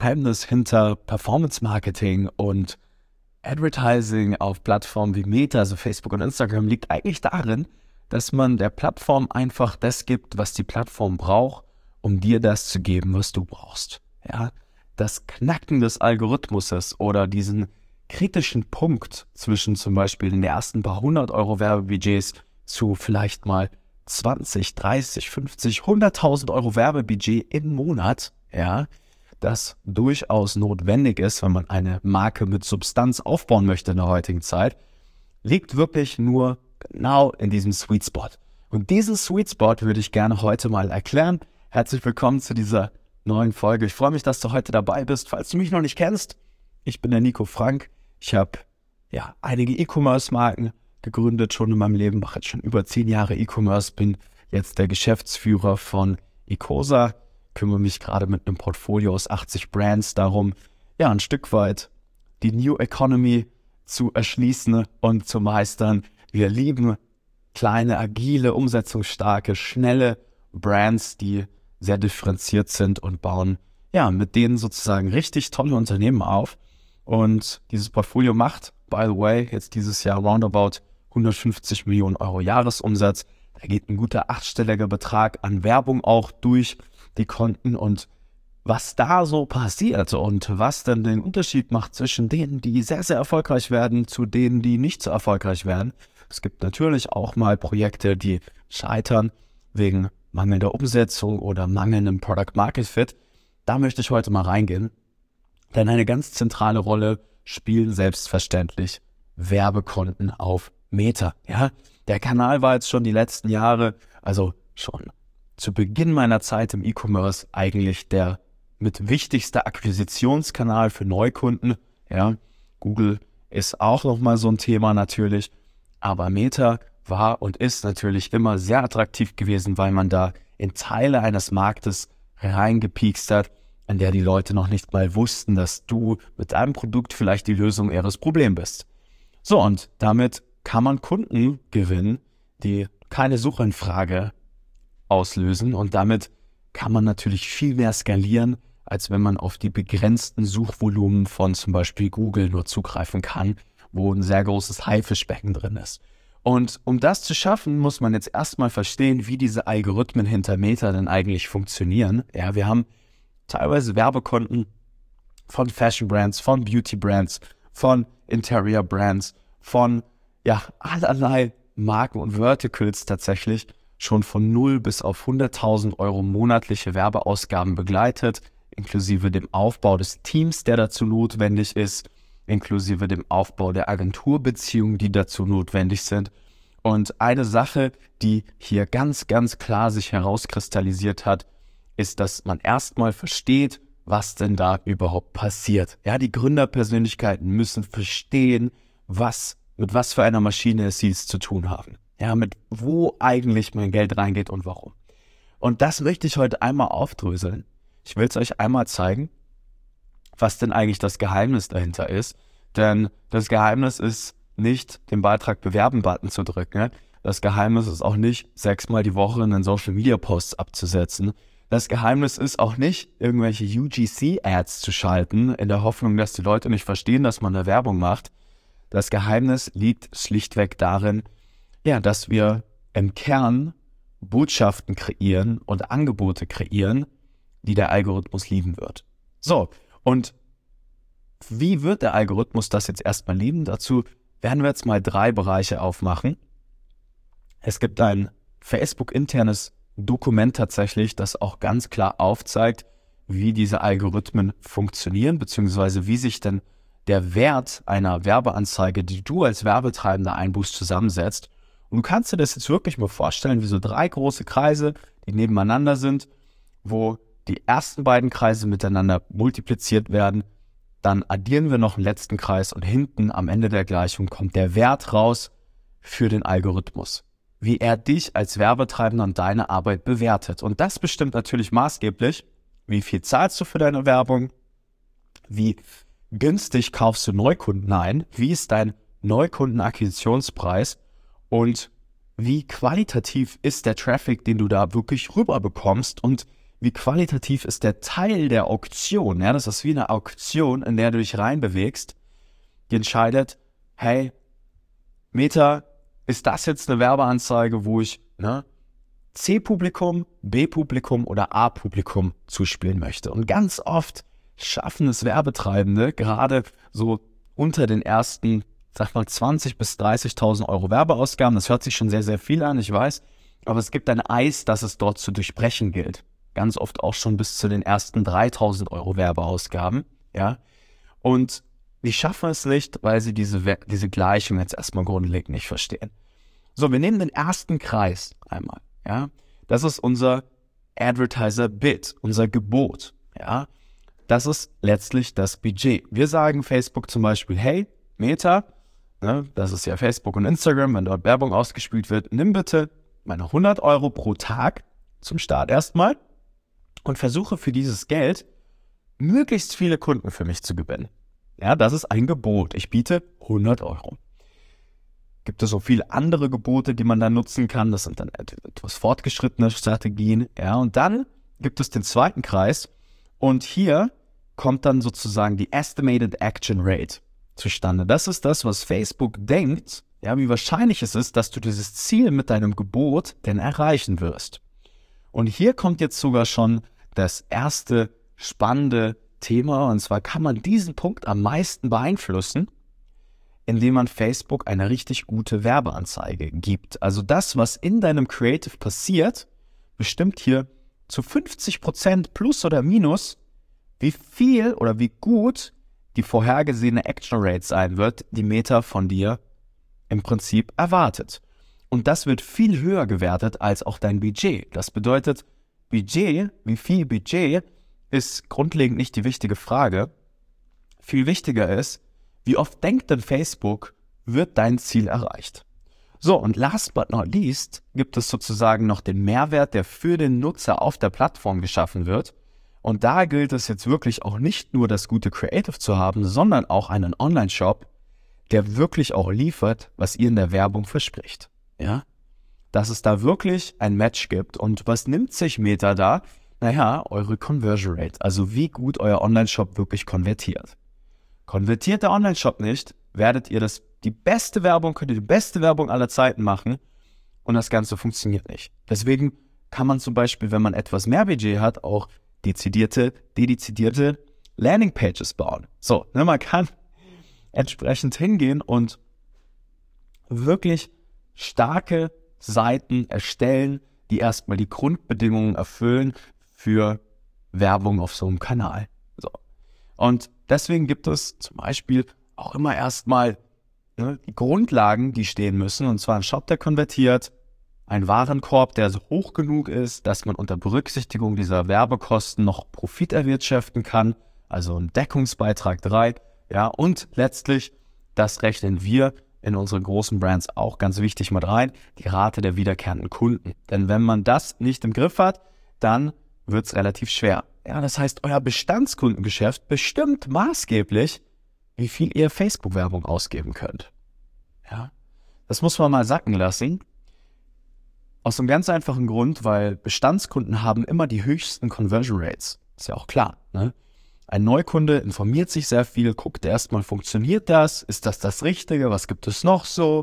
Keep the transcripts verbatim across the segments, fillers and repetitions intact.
Geheimnis hinter Performance Marketing und Advertising auf Plattformen wie Meta, also Facebook und Instagram, liegt eigentlich darin, dass man der Plattform einfach das gibt, was die Plattform braucht, um dir das zu geben, was du brauchst. Ja, das Knacken des Algorithmuses oder diesen kritischen Punkt zwischen zum Beispiel den ersten paar hundert Euro Werbebudgets zu vielleicht mal zwanzig, dreißig, fünfzig, hunderttausend Euro Werbebudget im Monat, ja, das durchaus notwendig ist, wenn man eine Marke mit Substanz aufbauen möchte in der heutigen Zeit, liegt wirklich nur genau in diesem Sweet Spot. Und diesen Sweet Spot würde ich gerne heute mal erklären. Herzlich willkommen zu dieser neuen Folge. Ich freue mich, dass du heute dabei bist. Falls du mich noch nicht kennst, ich bin der Nico Frank. Ich habe ja einige E-Commerce-Marken gegründet schon in meinem Leben, mache jetzt schon über zehn Jahre E-Commerce, bin jetzt der Geschäftsführer von Ecosa, kümmere mich gerade mit einem Portfolio aus achtzig Brands darum, ja, ein Stück weit die New Economy zu erschließen und zu meistern. Wir lieben kleine, agile, umsetzungsstarke, schnelle Brands, die sehr differenziert sind und bauen, ja, mit denen sozusagen richtig tolle Unternehmen auf. Und dieses Portfolio macht, by the way, jetzt dieses Jahr roundabout hundertfünfzig Millionen Euro Jahresumsatz. Da geht ein guter achtstelliger Betrag an Werbung auch durch die Konten. Und was da so passiert und was dann den Unterschied macht zwischen denen, die sehr, sehr erfolgreich werden, zu denen, die nicht so erfolgreich werden. Es gibt natürlich auch mal Projekte, die scheitern wegen mangelnder Umsetzung oder mangelndem Product Market Fit. Da möchte ich heute mal reingehen. Denn eine ganz zentrale Rolle spielen selbstverständlich Werbekonten auf Meta. Ja, der Kanal war jetzt schon die letzten Jahre, also schon zu Beginn meiner Zeit im E-Commerce eigentlich der mit wichtigste Akquisitionskanal für Neukunden. Ja, Google ist auch nochmal so ein Thema natürlich, aber Meta war und ist natürlich immer sehr attraktiv gewesen, weil man da in Teile eines Marktes reingepiekst hat, an der die Leute noch nicht mal wussten, dass du mit deinem Produkt vielleicht die Lösung ihres Problems bist. So, und damit kann man Kunden gewinnen, die keine Suchanfrage auslösen, und damit kann man natürlich viel mehr skalieren, als wenn man auf die begrenzten Suchvolumen von zum Beispiel Google nur zugreifen kann, wo ein sehr großes Haifischbecken drin ist. Und um das zu schaffen, muss man jetzt erstmal verstehen, wie diese Algorithmen hinter Meta denn eigentlich funktionieren. Ja, wir haben teilweise Werbekonten von Fashion Brands, von Beauty Brands, von Interior Brands, von ja allerlei Marken und Verticals tatsächlich schon von null bis auf hunderttausend Euro monatliche Werbeausgaben begleitet, inklusive dem Aufbau des Teams, der dazu notwendig ist, inklusive dem Aufbau der Agenturbeziehungen, die dazu notwendig sind. Und eine Sache, die hier ganz, ganz klar sich herauskristallisiert hat, ist, dass man erstmal versteht, was denn da überhaupt passiert. Ja, die Gründerpersönlichkeiten müssen verstehen, was, mit was für einer Maschine es sie zu tun haben. Ja, mit wo eigentlich mein Geld reingeht und warum. Und das möchte ich heute einmal aufdröseln. Ich will es euch einmal zeigen, was denn eigentlich das Geheimnis dahinter ist. Denn das Geheimnis ist nicht, den Beitrag bewerben-Button zu drücken. Das Geheimnis ist auch nicht, sechsmal die Woche einen Social-Media-Post abzusetzen. Das Geheimnis ist auch nicht, irgendwelche U G C-Ads zu schalten, in der Hoffnung, dass die Leute nicht verstehen, dass man da Werbung macht. Das Geheimnis liegt schlichtweg darin, ja, dass wir im Kern Botschaften kreieren und Angebote kreieren, die der Algorithmus lieben wird. So, und wie wird der Algorithmus das jetzt erstmal lieben? Dazu werden wir jetzt mal drei Bereiche aufmachen. Es gibt ein Facebook-internes Dokument tatsächlich, das auch ganz klar aufzeigt, wie diese Algorithmen funktionieren, beziehungsweise wie sich denn der Wert einer Werbeanzeige, die du als Werbetreibender einbuchst, zusammensetzt. Und du kannst dir das jetzt wirklich mal vorstellen, wie so drei große Kreise, die nebeneinander sind, wo die ersten beiden Kreise miteinander multipliziert werden. Dann addieren wir noch einen letzten Kreis und hinten am Ende der Gleichung kommt der Wert raus für den Algorithmus, wie er dich als Werbetreibender und deine Arbeit bewertet. Und das bestimmt natürlich maßgeblich, wie viel zahlst du für deine Werbung, wie günstig kaufst du Neukunden ein, wie ist dein Neukundenakquisitionspreis und wie qualitativ ist der Traffic, den du da wirklich rüber bekommst und wie qualitativ ist der Teil der Auktion, ja, das ist wie eine Auktion, in der du dich reinbewegst, die entscheidet, hey, Meta, ist das jetzt eine Werbeanzeige, wo ich ne, C-Publikum, B-Publikum oder A-Publikum zuspielen möchte. Und ganz oft schaffen es Werbetreibende, gerade so unter den ersten, sag mal, zwanzigtausend bis dreißigtausend Euro Werbeausgaben, das hört sich schon sehr, sehr viel an, ich weiß, aber es gibt ein Eis, das es dort zu durchbrechen gilt. Ganz oft auch schon bis zu den ersten dreitausend Euro Werbeausgaben, ja. Und die schaffen es nicht, weil sie diese, diese Gleichung jetzt erstmal grundlegend nicht verstehen. So, wir nehmen den ersten Kreis einmal, ja. Das ist unser Advertiser-Bid, unser Gebot, ja. Das ist letztlich das Budget. Wir sagen Facebook zum Beispiel, hey, Meta, ne, das ist ja Facebook und Instagram, wenn dort Werbung ausgespielt wird, nimm bitte meine hundert Euro pro Tag zum Start erstmal und versuche für dieses Geld möglichst viele Kunden für mich zu gewinnen. Ja, das ist ein Gebot. Ich biete hundert Euro. Gibt es so viele andere Gebote, die man dann nutzen kann. Das sind dann etwas fortgeschrittene Strategien. Ja, und dann gibt es den zweiten Kreis. Und hier kommt dann sozusagen die Estimated Action Rate zustande. Das ist das, was Facebook denkt, ja, wie wahrscheinlich es ist, dass du dieses Ziel mit deinem Gebot denn erreichen wirst. Und hier kommt jetzt sogar schon das erste spannende Thema, und zwar kann man diesen Punkt am meisten beeinflussen, indem man Facebook eine richtig gute Werbeanzeige gibt. Also das, was in deinem Creative passiert, bestimmt hier zu fünfzig Prozent plus oder minus, wie viel oder wie gut die vorhergesehene Action Rate sein wird, die Meta von dir im Prinzip erwartet. Und das wird viel höher gewertet als auch dein Budget. Das bedeutet, Budget, wie viel Budget, ist grundlegend nicht die wichtige Frage. Viel wichtiger ist, wie oft denkt denn Facebook, wird dein Ziel erreicht? So, und last but not least gibt es sozusagen noch den Mehrwert, der für den Nutzer auf der Plattform geschaffen wird. Und da gilt es jetzt wirklich auch nicht nur das gute Creative zu haben, sondern auch einen Online-Shop, der wirklich auch liefert, was ihr in der Werbung verspricht. Ja? Dass es da wirklich ein Match gibt. Und was nimmt sich Meta da? Naja, eure Conversion Rate, also wie gut euer Online-Shop wirklich konvertiert. Konvertiert der Online-Shop nicht, werdet ihr das, die beste Werbung, könnt ihr die beste Werbung aller Zeiten machen und das Ganze funktioniert nicht. Deswegen kann man zum Beispiel, wenn man etwas mehr Budget hat, auch dezidierte, dedizierte Landingpages bauen. So, ne, man kann entsprechend hingehen und wirklich starke Seiten erstellen, die erstmal die Grundbedingungen erfüllen für Werbung auf so einem Kanal. So. Und deswegen gibt es zum Beispiel auch immer erstmal ne, die Grundlagen, die stehen müssen, und zwar ein Shop, der konvertiert, ein Warenkorb, der so hoch genug ist, dass man unter Berücksichtigung dieser Werbekosten noch Profit erwirtschaften kann, also ein Deckungsbeitrag drei, ja, und letztlich, das rechnen wir in unseren großen Brands auch ganz wichtig mit rein, die Rate der wiederkehrenden Kunden. Denn wenn man das nicht im Griff hat, dann wird es relativ schwer. Ja, das heißt, euer Bestandskundengeschäft bestimmt maßgeblich, wie viel ihr Facebook-Werbung ausgeben könnt. Ja, das muss man mal sacken lassen. Aus einem ganz einfachen Grund, weil Bestandskunden haben immer die höchsten Conversion Rates. Ist ja auch klar, ne? Ein Neukunde informiert sich sehr viel, guckt erstmal, funktioniert das? Ist das das Richtige? Was gibt es noch so?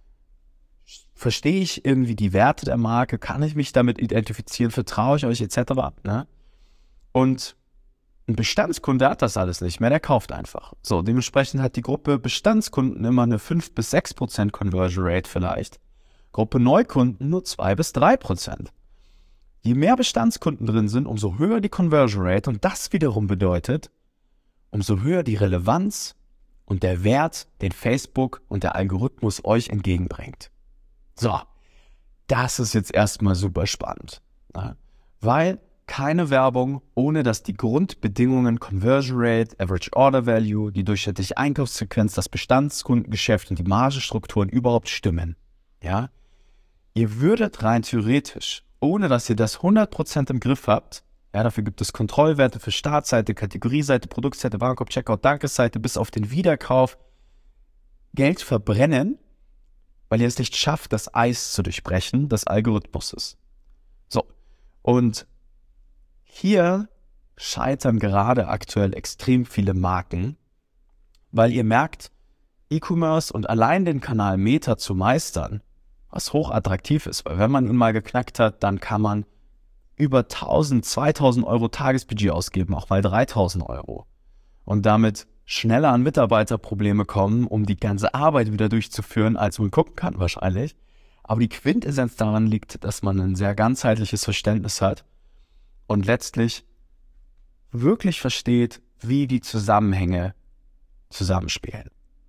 Verstehe ich irgendwie die Werte der Marke? Kann ich mich damit identifizieren? Vertraue ich euch et cetera? Ne? Und ein Bestandskunde hat das alles nicht mehr, der kauft einfach. So, dementsprechend hat die Gruppe Bestandskunden immer eine fünf bis sechs Prozent Conversion Rate vielleicht. Gruppe Neukunden nur zwei bis drei Prozent. Je mehr Bestandskunden drin sind, umso höher die Conversion Rate, und das wiederum bedeutet, umso höher die Relevanz und der Wert, den Facebook und der Algorithmus euch entgegenbringt. So, das ist jetzt erstmal super spannend, ne? Weil keine Werbung, ohne dass die Grundbedingungen Conversion Rate, Average Order Value, die durchschnittliche Einkaufsfrequenz, das Bestandskundengeschäft und die Margenstrukturen überhaupt stimmen. Ja, ihr würdet rein theoretisch, ohne dass ihr das hundert Prozent im Griff habt, ja, dafür gibt es Kontrollwerte für Startseite, Kategorieseite, Produktseite, Warenkorb, Checkout, Dankesseite bis auf den Wiederkauf, Geld verbrennen, weil ihr es nicht schafft, das Eis zu durchbrechen des Algorithmuses. So, und hier scheitern gerade aktuell extrem viele Marken, weil ihr merkt, E-Commerce und allein den Kanal Meta zu meistern, was hochattraktiv ist, weil wenn man ihn mal geknackt hat, dann kann man über tausend, zweitausend Euro Tagesbudget ausgeben, auch mal dreitausend Euro und damit schneller an Mitarbeiterprobleme kommen, um die ganze Arbeit wieder durchzuführen, als man gucken kann wahrscheinlich. Aber die Quintessenz daran liegt, dass man ein sehr ganzheitliches Verständnis hat und letztlich wirklich versteht, wie die Zusammenhänge zusammenspielen.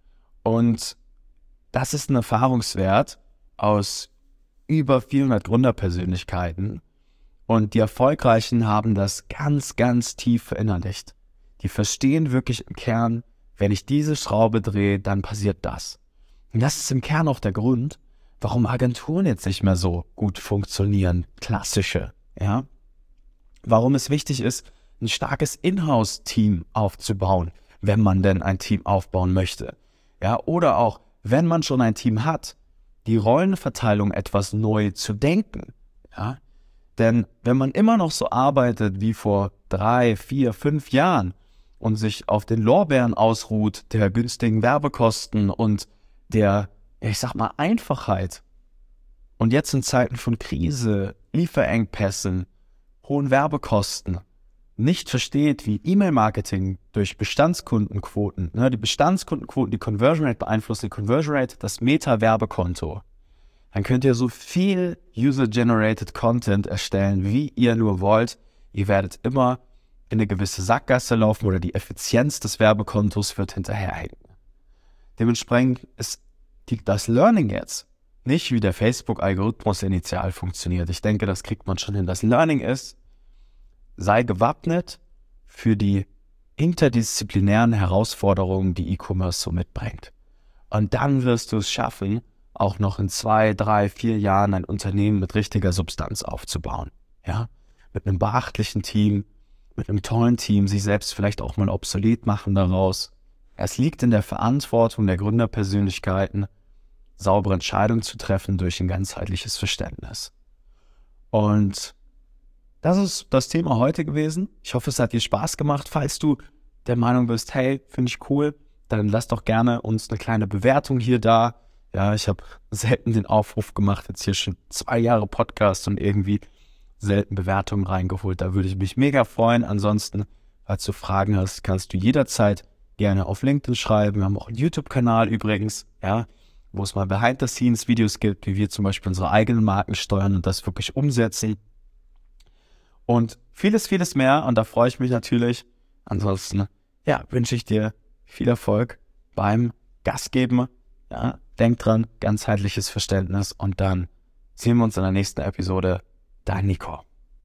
Und das ist ein Erfahrungswert aus über vierhundert Gründerpersönlichkeiten und die Erfolgreichen haben das ganz, ganz tief verinnerlicht. Die verstehen wirklich im Kern, wenn ich diese Schraube drehe, dann passiert das. Und das ist im Kern auch der Grund, warum Agenturen jetzt nicht mehr so gut funktionieren, klassische, ja. Warum es wichtig ist, ein starkes Inhouse-Team aufzubauen, wenn man denn ein Team aufbauen möchte. Ja, oder auch, wenn man schon ein Team hat, die Rollenverteilung etwas neu zu denken. Ja? Denn wenn man immer noch so arbeitet wie vor drei, vier, fünf Jahren und sich auf den Lorbeeren ausruht, der günstigen Werbekosten und der, ich sag mal, Einfachheit und jetzt in Zeiten von Krise, Lieferengpässen, hohen Werbekosten, nicht versteht, wie E-Mail-Marketing durch Bestandskundenquoten, ne, die Bestandskundenquoten, die Conversion Rate beeinflussen, die Conversion Rate, das Meta-Werbekonto, dann könnt ihr so viel User-Generated Content erstellen, wie ihr nur wollt. Ihr werdet immer in eine gewisse Sackgasse laufen oder die Effizienz des Werbekontos wird hinterherhängen. Dementsprechend ist die, das Learning jetzt nicht, wie der Facebook-Algorithmus initial funktioniert. Ich denke, das kriegt man schon hin. Das Learning ist, sei gewappnet für die interdisziplinären Herausforderungen, die E-Commerce so mitbringt. Und dann wirst du es schaffen, auch noch in zwei, drei, vier Jahren ein Unternehmen mit richtiger Substanz aufzubauen. Ja? Mit einem beachtlichen Team, mit einem tollen Team, sich selbst vielleicht auch mal obsolet machen daraus. Es liegt in der Verantwortung der Gründerpersönlichkeiten, saubere Entscheidungen zu treffen durch ein ganzheitliches Verständnis. Und das ist das Thema heute gewesen. Ich hoffe, es hat dir Spaß gemacht. Falls du der Meinung bist, hey, finde ich cool, dann lass doch gerne uns eine kleine Bewertung hier da. Ja, ich habe selten den Aufruf gemacht, jetzt hier schon zwei Jahre Podcast und irgendwie selten Bewertungen reingeholt. Da würde ich mich mega freuen. Ansonsten, falls du Fragen hast, kannst du jederzeit gerne auf LinkedIn schreiben. Wir haben auch einen YouTube-Kanal übrigens, ja, wo es mal Behind-the-Scenes-Videos gibt, wie wir zum Beispiel unsere eigenen Marken steuern und das wirklich umsetzen. Und vieles, vieles mehr. Und da freue ich mich natürlich. Ansonsten, ja, wünsche ich dir viel Erfolg beim Gastgeben. Ja, denk dran, ganzheitliches Verständnis. Und dann sehen wir uns in der nächsten Episode. Dein Nico.